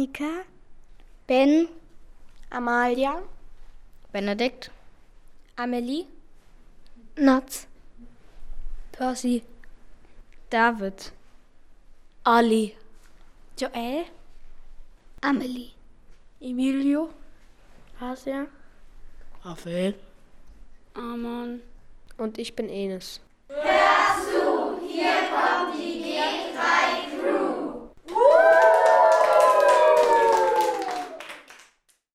Annika, Ben, Amalia, Benedikt, Amelie, Nats, Percy, David, Ali, Joel, Amelie, Emilio, Asia, Raphael. Amon und ich bin Enes. Hörst du, hier kommt die